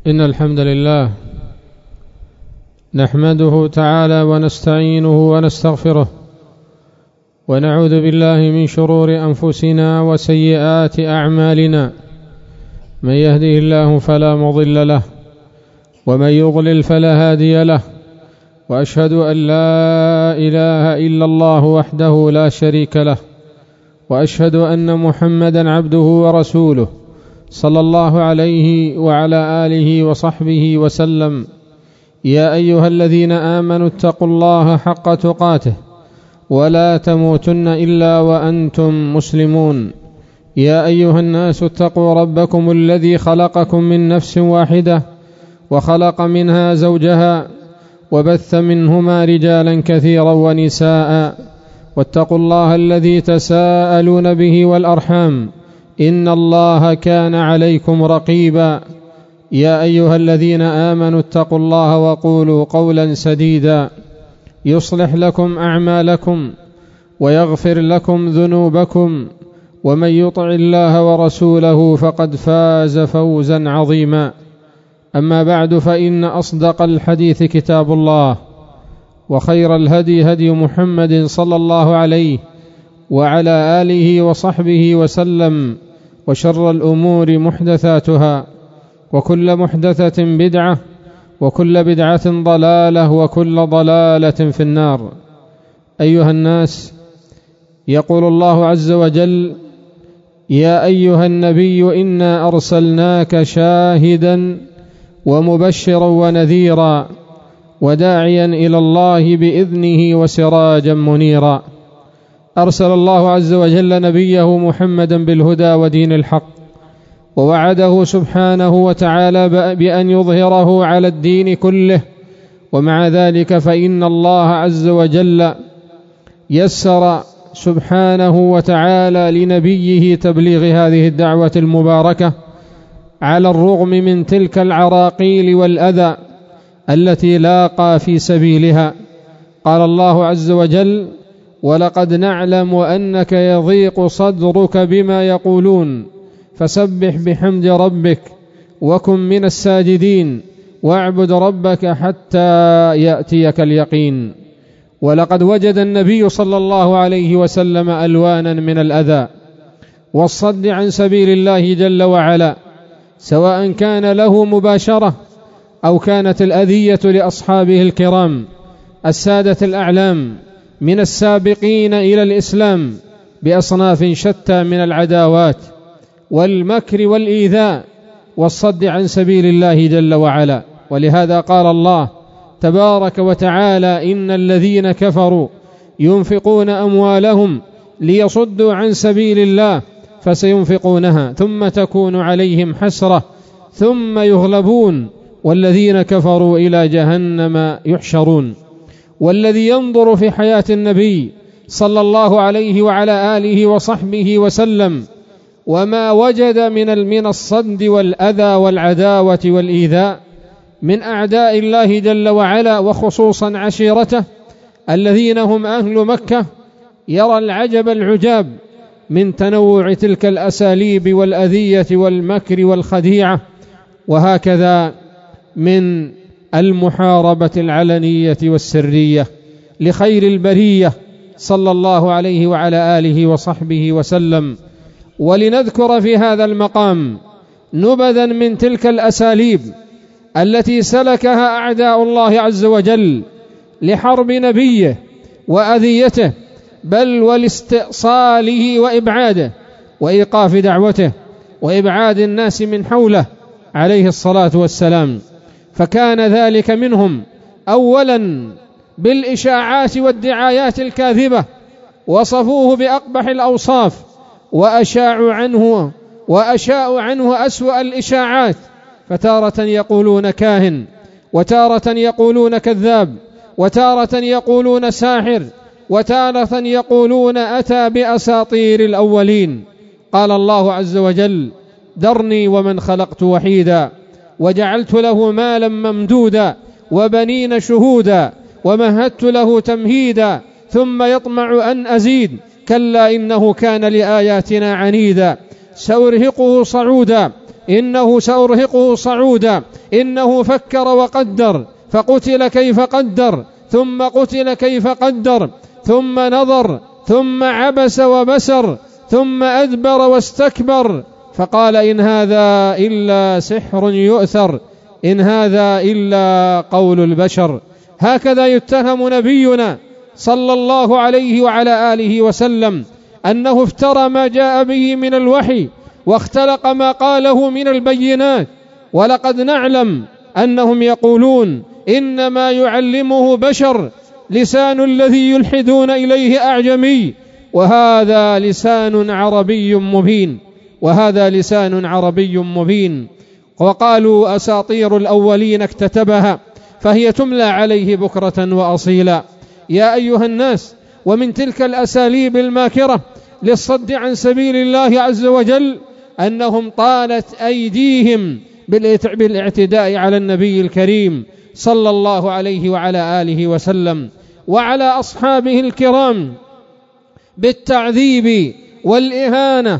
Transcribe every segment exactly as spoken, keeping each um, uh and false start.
إن الحمد لله نحمده تعالى ونستعينه ونستغفره ونعوذ بالله من شرور أنفسنا وسيئات أعمالنا، من يهده الله فلا مضل له ومن يضلل فلا هادي له، وأشهد أن لا إله إلا الله وحده لا شريك له، وأشهد أن محمدا عبده ورسوله صلى الله عليه وعلى آله وصحبه وسلم. يا أيها الذين آمنوا اتقوا الله حق تقاته ولا تموتن إلا وأنتم مسلمون. يا أيها الناس اتقوا ربكم الذي خلقكم من نفس واحدة وخلق منها زوجها وبث منهما رجالا كثيرا ونساء، واتقوا الله الذي تساءلون به والأرحام إن الله كان عليكم رقيبا. يا أيها الذين آمنوا اتقوا الله وقولوا قولا سديدا يصلح لكم أعمالكم ويغفر لكم ذنوبكم، ومن يطع الله ورسوله فقد فاز فوزا عظيما. أما بعد، فإن أصدق الحديث كتاب الله، وخير الهدي هدي محمد صلى الله عليه وعلى آله وصحبه وسلم، وشر الأمور محدثاتها، وكل محدثة بدعة، وكل بدعة ضلالة، وكل ضلالة في النار. أيها الناس، يقول الله عز وجل: يا أيها النبي إنا أرسلناك شاهدا ومبشرا ونذيرا وداعيا إلى الله بإذنه وسراجا منيرا. أرسل الله عز وجل نبيه محمدا بالهدى ودين الحق، ووعده سبحانه وتعالى بأن يظهره على الدين كله، ومع ذلك فإن الله عز وجل يسر سبحانه وتعالى لنبيه تبليغ هذه الدعوة المباركة على الرغم من تلك العراقيل والأذى التي لاقى في سبيلها. قال الله عز وجل: ولقد نعلم أنك يضيق صدرك بما يقولون فسبح بحمد ربك وكن من الساجدين واعبد ربك حتى يأتيك اليقين. ولقد وجد النبي صلى الله عليه وسلم ألوانا من الأذى والصد عن سبيل الله جل وعلا، سواء كان له مباشرة أو كانت الأذية لأصحابه الكرام السادة الأعلام من السابقين إلى الإسلام بأصناف شتى من العداوات والمكر والإيذاء والصد عن سبيل الله جل وعلا. ولهذا قال الله تبارك وتعالى: إن الذين كفروا ينفقون أموالهم ليصدوا عن سبيل الله فسينفقونها ثم تكون عليهم حسرة ثم يغلبون والذين كفروا إلى جهنم يحشرون. والذي ينظر في حياة النبي صلى الله عليه وعلى آله وصحبه وسلم وما وجد من من الصد والأذى والعداوة والإيذاء من أعداء الله جل وعلا، وخصوصا عشيرته الذين هم أهل مكة، يرى العجب العجاب من تنوع تلك الأساليب والأذية والمكر والخديعة، وهكذا من المحاربة العلنية والسرية لخير البرية صلى الله عليه وعلى آله وصحبه وسلم. ولنذكر في هذا المقام نبذا من تلك الأساليب التي سلكها أعداء الله عز وجل لحرب نبيه وأذيته، بل ولاستئصاله وإبعاده وإيقاف دعوته وإبعاد الناس من حوله عليه الصلاة والسلام. فكان ذلك منهم أولا بالإشاعات والدعايات الكاذبة، وصفوه بأقبح الأوصاف وأشاعوا عنه وأشاعوا عنه أسوأ الإشاعات، فتارة يقولون كاهن، وتارة يقولون كذاب، وتارة يقولون ساحر، وتارة يقولون أتى بأساطير الأولين. قال الله عز وجل: ذرني ومن خلقت وحيدا وجعلت له مالا ممدودا وبنين شهودا ومهدت له تمهيدا ثم يطمع أن أزيد كلا إنه كان لآياتنا عنيدا سأرهقه صعودا إنه سأرهقه صعودا، إنه فكر وقدر فقتل كيف قدر، ثم قتل كيف قدر، ثم نظر، ثم عبس وبسر، ثم أدبر واستكبر، فقال إن هذا إلا سحر يؤثر، إن هذا إلا قول البشر. هكذا يتهم نبينا صلى الله عليه وعلى آله وسلم أنه افترى ما جاء به من الوحي واختلق ما قاله من البينات، ولقد نعلم أنهم يقولون إنما يعلمه بشر، لسان الذي يلحدون إليه أعجمي، وهذا لسان عربي مبين، وهذا لسان عربي مبين. وقالوا أساطير الأولين اكتتبها فهي تملى عليه بكرة وأصيلا. يا أيها الناس، ومن تلك الأساليب الماكرة للصد عن سبيل الله عز وجل أنهم طالت أيديهم بالاعتداء على النبي الكريم صلى الله عليه وعلى آله وسلم وعلى أصحابه الكرام بالتعذيب والإهانة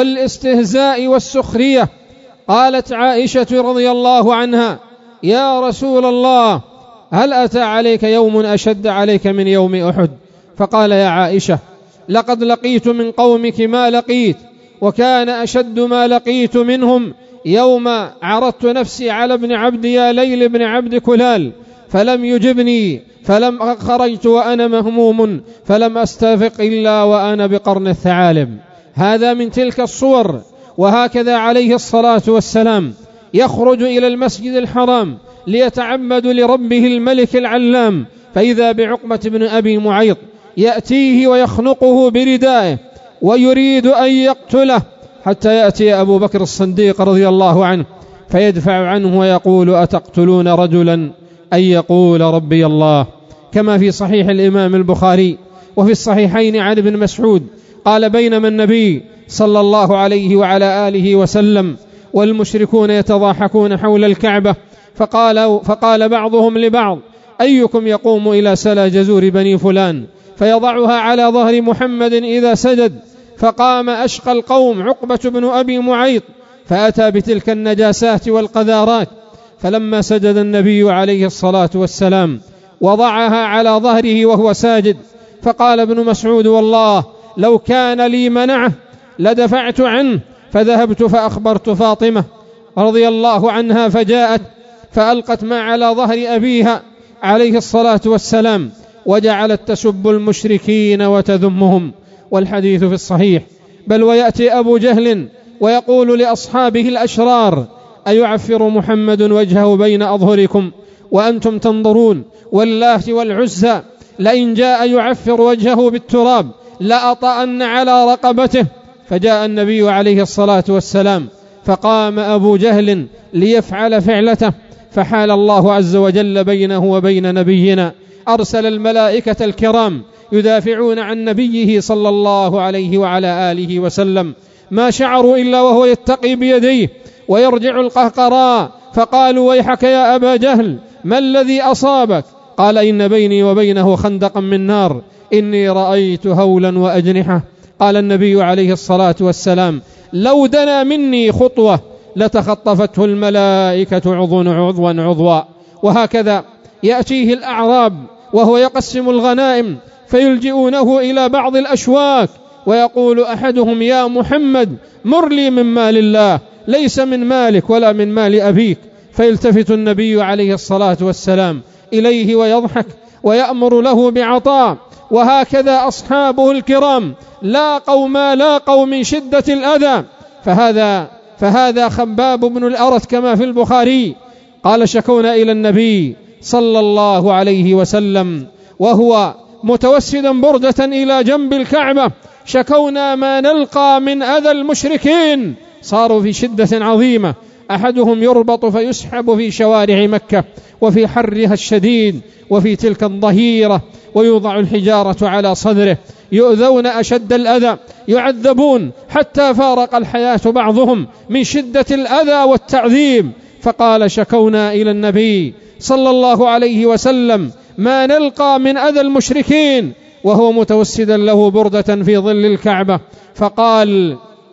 والاستهزاء والسخرية. قالت عائشة رضي الله عنها: يا رسول الله، هل أتى عليك يوم أشد عليك من يوم أحد؟ فقال: يا عائشة، لقد لقيت من قومك ما لقيت، وكان أشد ما لقيت منهم يوم عرضت نفسي على ابن عبد يا ليل بن عبد كلال فلم يجبني، فلم خرجت وأنا مهموم فلم أستفق إلا وأنا بقرن الثعالب. هذا من تلك الصور. وهكذا عليه الصلاة والسلام يخرج إلى المسجد الحرام ليتعبد لربه الملك العلام، فإذا بعقبة بن أبي معيط يأتيه ويخنقه بردائه ويريد أن يقتله، حتى يأتي أبو بكر الصديق رضي الله عنه فيدفع عنه ويقول: أتقتلون رجلا أن يقول ربي الله؟ كما في صحيح الإمام البخاري وفي الصحيحين عن ابن مسعود قال: بينما النبي صلى الله عليه وعلى آله وسلم والمشركون يتضاحكون حول الكعبة، فقال, فقال بعضهم لبعض: أيكم يقوم إلى سلا جزور بني فلان فيضعها على ظهر محمد إذا سجد؟ فقام أشقى القوم عقبة بن أبي معيط فأتى بتلك النجاسات والقذارات، فلما سجد النبي عليه الصلاة والسلام وضعها على ظهره وهو ساجد، فقال ابن مسعود: والله لو كان لي منعه لدفعت عنه، فذهبت فأخبرت فاطمة رضي الله عنها فجاءت فألقت ما على ظهر أبيها عليه الصلاة والسلام وجعلت تسب المشركين وتذمهم. والحديث في الصحيح. بل ويأتي أبو جهل ويقول لأصحابه الأشرار: أيعفر محمد وجهه بين أظهركم وأنتم تنظرون؟ والله والعزى لئن جاء يعفر وجهه بالتراب لأطأن على رقبته. فجاء النبي عليه الصلاة والسلام فقام أبو جهل ليفعل فعلته، فحال الله عز وجل بينه وبين نبينا، أرسل الملائكة الكرام يدافعون عن نبيه صلى الله عليه وعلى آله وسلم، ما شعروا إلا وهو يتقي بيديه ويرجع القهقراء، فقالوا: ويحك يا أبا جهل، ما الذي أصابك؟ قال: إن بيني وبينه خندقا من نار، إني رأيت هولا وأجنحة. قال النبي عليه الصلاة والسلام: لو دنا مني خطوة لتخطفته الملائكة عضوا عضوا عضوا. وهكذا يأتيه الأعراب وهو يقسم الغنائم فيلجئونه إلى بعض الأشواك، ويقول أحدهم: يا محمد، مر لي من مال الله، ليس من مالك ولا من مال أبيك. فيلتفت النبي عليه الصلاة والسلام إليه ويضحك ويأمر له بعطاء. وهكذا أصحابه الكرام لاقوا ما لاقوا من شدة الأذى. فهذا فهذا خباب بن الأرت كما في البخاري قال: شكونا إلى النبي صلى الله عليه وسلم وهو متوسدا بردة إلى جنب الكعبة، شكونا ما نلقى من أذى المشركين. صاروا في شدة عظيمة، أحدهم يربط فيسحب في شوارع مكة وفي حرها الشديد وفي تلك الظهيرة، ويوضع الحجارة على صدره، يؤذون أشد الأذى، يعذبون حتى فارق الحياة بعضهم من شدة الأذى والتعذيب. فقال: شكونا إلى النبي صلى الله عليه وسلم ما نلقى من أذى المشركين، وهو متوسدا له بردة في ظل الكعبة. فقال: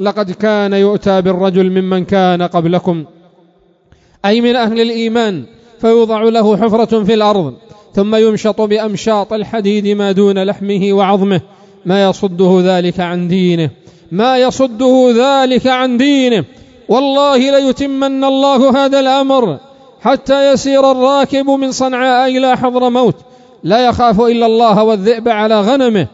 لقد كان يؤتى بالرجل ممن كان قبلكم، أي من أهل الإيمان، فيوضع له حفرة في الأرض ثم يمشط بأمشاط الحديد ما دون لحمه وعظمه، ما يصده ذلك عن دينه، ما يصده ذلك عن دينه. والله ليتمن الله هذا الأمر حتى يسير الراكب من صنعاء إلى حضرموت لا يخاف إلا الله والذئب على غنمه،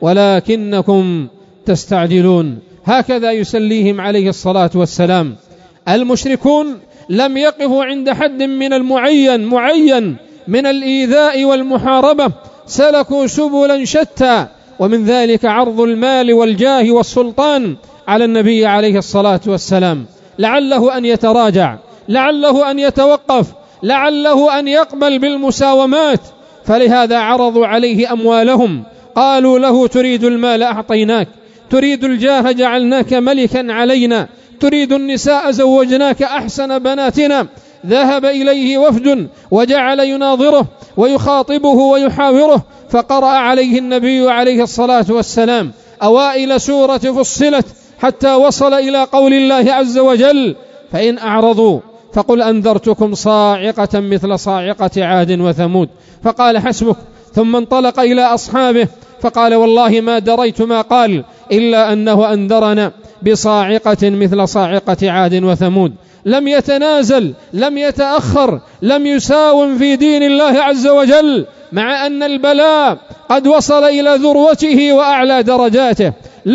ولكنكم تستعجلون. هكذا يسليهم عليه الصلاة والسلام. المشركون لم يقفوا عند حد من المعين معين من الإيذاء والمحاربة، سلكوا سبلا شتى، ومن ذلك عرض المال والجاه والسلطان على النبي عليه الصلاة والسلام، لعله أن يتراجع، لعله أن يتوقف، لعله أن يقبل بالمساومات. فلهذا عرضوا عليه أموالهم، قالوا له: تريد المال أعطيناك، تريد الجاه جعلناك ملكا علينا، تريد النساء زوجناك أحسن بناتنا. ذهب إليه وفد وجعل يناظره ويخاطبه ويحاوره، فقرأ عليه النبي عليه الصلاة والسلام أوائل سورة فصلت حتى وصل إلى قول الله عز وجل: فإن أعرضوا فقل أنذرتكم صاعقة مثل صاعقة عاد وثمود. فقال: حسبك. ثم انطلق إلى أصحابه فقال: والله ما دريت ما قال إلا أنه أنذرنا بصاعقة مثل صاعقة عاد وثمود. لم يتنازل، لم يتأخر، لم يساوم في دين الله عز وجل، مع أن البلاء قد وصل إلى ذروته وأعلى درجاته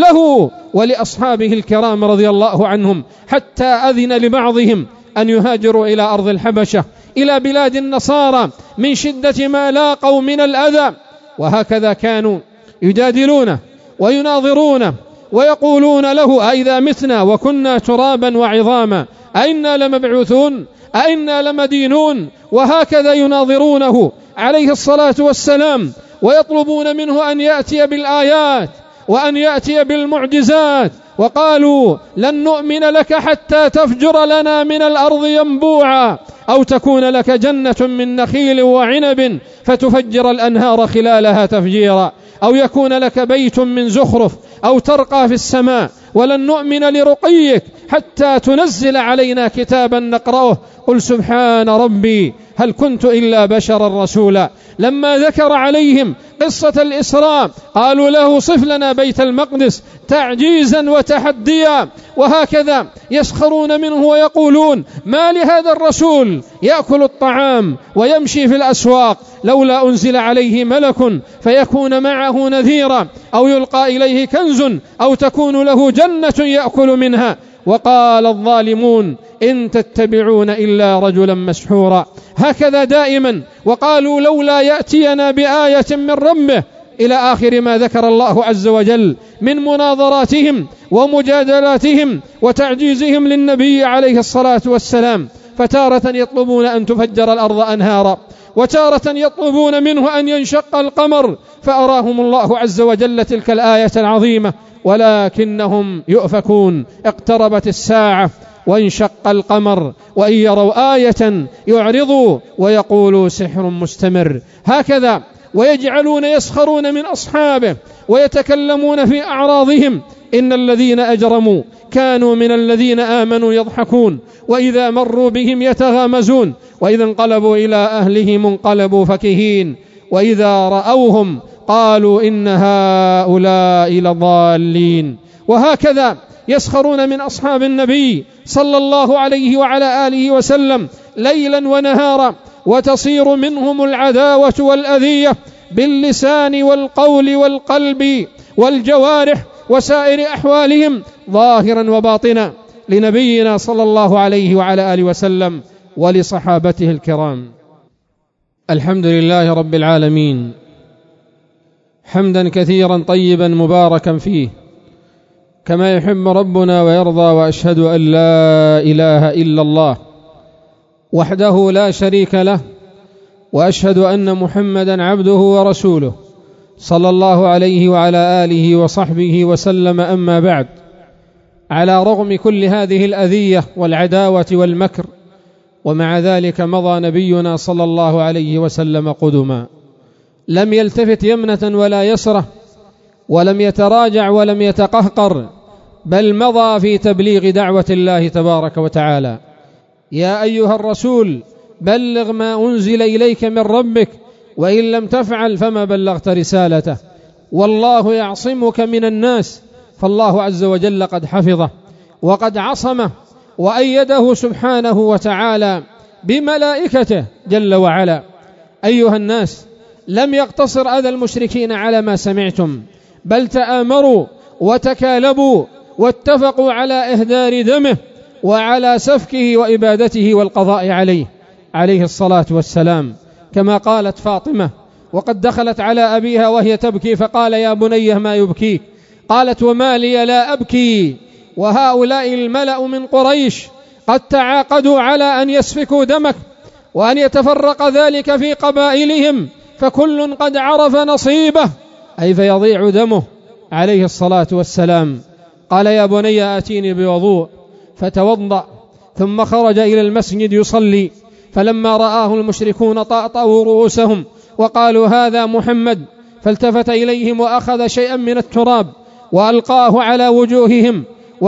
له ولأصحابه الكرام رضي الله عنهم، حتى أذن لبعضهم أن يهاجروا إلى أرض الحبشة، إلى بلاد النصارى، من شدة ما لاقوا من الأذى. وهكذا كانوا يجادلونه ويناظرونه ويقولون له: أئذا متنا وكنا ترابا وعظاما أئنا لمبعوثون، أئنا لمدينون. وهكذا يناظرونه عليه الصلاة والسلام، ويطلبون منه أن يأتي بالآيات وأن يأتي بالمعجزات. وقالوا: لن نؤمن لك حتى تفجر لنا من الأرض ينبوعا، أو تكون لك جنة من نخيل وعنب فتفجر الأنهار خلالها تفجيرا، أو يكون لك بيت من زخرف، أو ترقى في السماء، ولن نؤمن لرقيك حتى تنزل علينا كتابا نقرأه. قل سبحان ربي هل كنت إلا بشرا رسولا. لما ذكر عليهم قصة الإسراء قالوا له: صف لنا بيت المقدس، تعجيزا وتحديا. وهكذا يسخرون منه ويقولون: ما لهذا الرسول يأكل الطعام ويمشي في الأسواق، لولا أنزل عليه ملك فيكون معه نذيرا، أو يلقى إليه كنز، أو تكون له جنة يأكل منها. وقال الظالمون: إن تتبعون إلا رجلا مسحورا. هكذا دائما. وقالوا: لولا يأتينا بآية من ربه، إلى آخر ما ذكر الله عز وجل من مناظراتهم ومجادلاتهم وتعجيزهم للنبي عليه الصلاة والسلام. فتارة يطلبون أن تفجر الأرض أنهارا، وتارة يطلبون منه أن ينشق القمر، فأراهم الله عز وجل تلك الآية العظيمة، ولكنهم يؤفكون. اقتربت الساعة وانشق القمر، وإن يروا آية يعرضوا ويقولوا سحر مستمر. هكذا. ويجعلون يسخرون من أصحابه ويتكلمون في أعراضهم. إن الذين أجرموا كانوا من الذين آمنوا يضحكون، وإذا مروا بهم يتغامزون، وإذا انقلبوا إلى أهلهم انقلبوا فكهين، وإذا رأوهم قالوا إن هؤلاء لضالين. وهكذا يسخرون من أصحاب النبي صلى الله عليه وعلى آله وسلم ليلا ونهارا، وتصير منهم العداوة والأذية باللسان والقول والقلب والجوارح وسائر أحوالهم ظاهرا وباطنا لنبينا صلى الله عليه وعلى آله وسلم ولصحابته الكرام. الحمد لله رب العالمين، حمدا كثيرا طيبا مباركا فيه كما يحب ربنا ويرضى. وأشهد أن لا إله إلا الله وحده لا شريك له، وأشهد أن محمدا عبده ورسوله صلى الله عليه وعلى آله وصحبه وسلم. أما بعد، على رغم كل هذه الأذية والعداوة والمكر، ومع ذلك مضى نبينا صلى الله عليه وسلم قدما، لم يلتفت يمنة ولا يسرة، ولم يتراجع ولم يتقهقر، بل مضى في تبليغ دعوة الله تبارك وتعالى. يا أيها الرسول بلغ ما أنزل إليك من ربك وإن لم تفعل فما بلغت رسالته والله يعصمك من الناس. فالله عز وجل قد حفظه وقد عصمه وأيده سبحانه وتعالى بملائكته جل وعلا. أيها الناس، لم يقتصر أذى المشركين على ما سمعتم، بل تآمروا وتكالبوا واتفقوا على إهدار دمه وعلى سفكه وإبادته والقضاء عليه عليه الصلاة والسلام، كما قالت فاطمة وقد دخلت على أبيها وهي تبكي فقال: يا بني ما يبكيك؟ قالت: وما لي لا أبكي وهؤلاء الملأ من قريش قد تعاقدوا على أن يسفكوا دمك وأن يتفرق ذلك في قبائلهم، فكل قد عرف نصيبه، أي فيضيع دمه عليه الصلاة والسلام. قال: يا بني آتيني بوضوء، فتوضأ ثم خرج إلى المسجد يصلي، فلما رآه المشركون طأطأوا رؤوسهم وقالوا: هذا محمد، فالتفت إليهم وأخذ شيئا من التراب وألقاه على وجوههم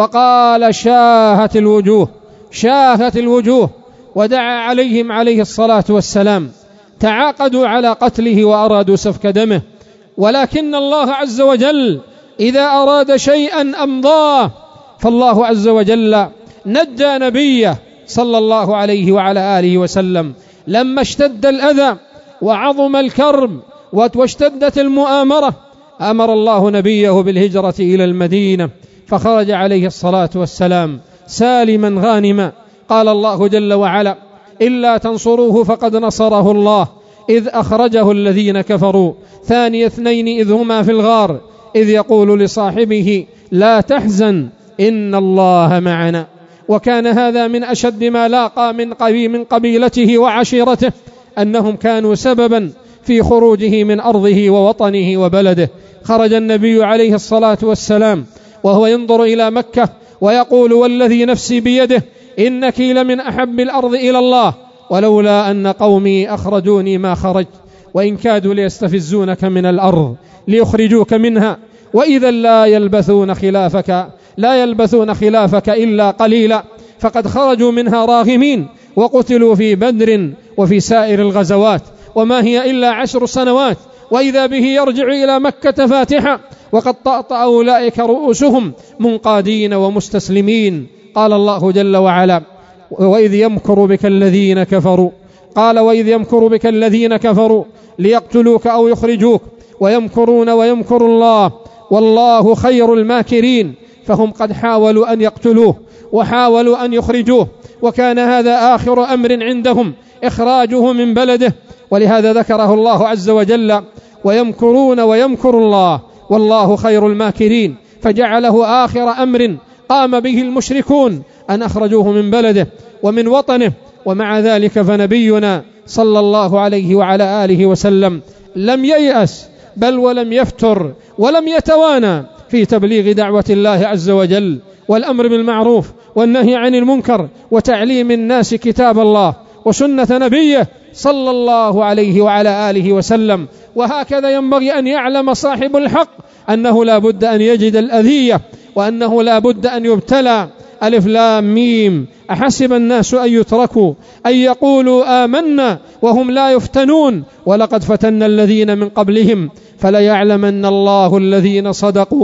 وقال: شاهت الوجوه شاهت الوجوه، ودعا عليهم عليه الصلاة والسلام. تعاقدوا على قتله وأرادوا سفك دمه، ولكن الله عز وجل إذا أراد شيئا أمضاه، فالله عز وجل نجى نبيه صلى الله عليه وعلى آله وسلم لما اشتد الأذى وعظم الكرب واشتدت المؤامرة، أمر الله نبيه بالهجرة إلى المدينة، فخرج عليه الصلاة والسلام سالما غانما. قال الله جل وعلا: إلا تنصروه فقد نصره الله إذ أخرجه الذين كفروا ثاني اثنين إذ هما في الغار إذ يقول لصاحبه لا تحزن إن الله معنا. وكان هذا من أشد ما لاقى من قبي من قبيلته وعشيرته، أنهم كانوا سببا في خروجه من أرضه ووطنه وبلده. خرج النبي عليه الصلاة والسلام وهو ينظر إلى مكة ويقول: والذي نفسي بيده إنك لمن أحب الأرض إلى الله، ولولا أن قومي أخرجوني ما خرجت، وإن كادوا ليستفزونك من الأرض ليخرجوك منها، وإذا لا يلبثون خلافك لا يلبثون خلافك إلا قليلا. فقد خرجوا منها راغمين وقتلوا في بدر وفي سائر الغزوات، وما هي إلا عشر سنوات، وإذا به يرجع إلى مكة فاتحا، وقد طأطأ أولئك رؤوسهم منقادين ومستسلمين. قال الله جل وعلا: وإذ يمكر بك الذين كفروا قال وإذ يمكر بك الذين كفروا ليقتلوك أو يخرجوك ويمكرون ويمكر الله والله خير الماكرين. فهم قد حاولوا أن يقتلوه وحاولوا أن يخرجوه، وكان هذا آخر أمر عندهم إخراجه من بلده، ولهذا ذكره الله عز وجل: ويمكرون ويمكر الله والله خير الماكرين، فجعله آخر أمر قام به المشركون أن أخرجوه من بلده ومن وطنه. ومع ذلك فنبينا صلى الله عليه وعلى آله وسلم لم ييأس، بل ولم يفتر ولم يتوانى في تبليغ دعوة الله عز وجل والأمر بالمعروف والنهي عن المنكر وتعليم الناس كتاب الله وسنة نبيه صلى الله عليه وعلى آله وسلم. وهكذا ينبغي أن يعلم صاحب الحق أنه لا بد أن يجد الأذية، وأنه لا بد أن يبتلى. ألف لام ميم أحسب الناس أن يتركوا أن يقولوا آمنا وهم لا يفتنون ولقد فتنا الذين من قبلهم فليعلمن الله الذين صدقوا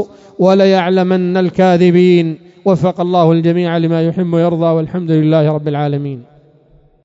وليعلمن الكاذبين. وفق الله الجميع لما يحب ويرضى، والحمد لله رب العالمين.